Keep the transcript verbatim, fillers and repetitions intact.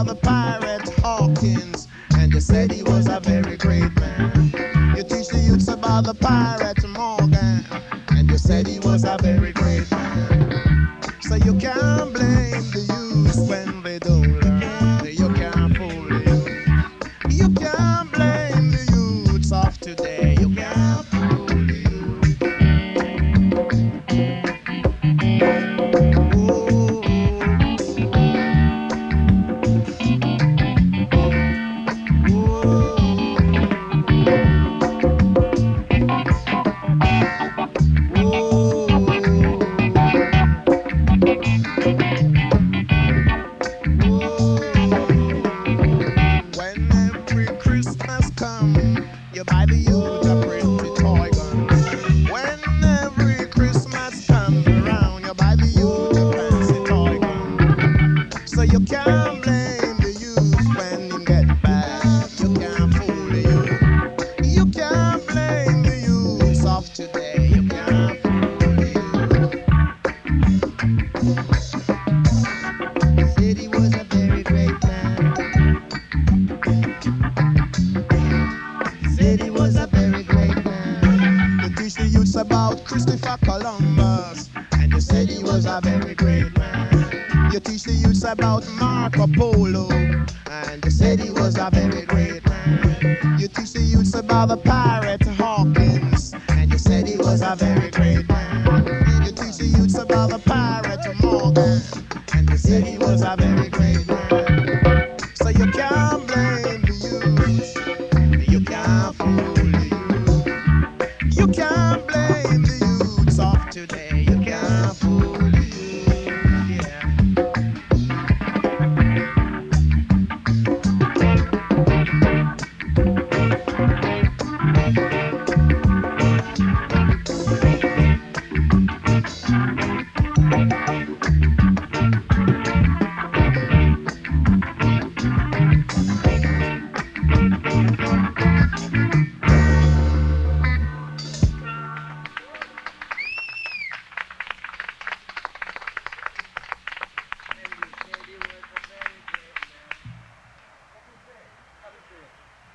about the pirate Hawkins, and you said he was a very great man. You teach the youths about the pirate Morgan, and you said he was a very great man. So you can't blame the youth when they don't learn. You can't fool the youth. You can't blame the youths of today. You can't fool the about Christopher Columbus, and you said he was a very great man. You teach the youths about Marco Polo, and you said he was a very great man. You teach the youths about the pirates.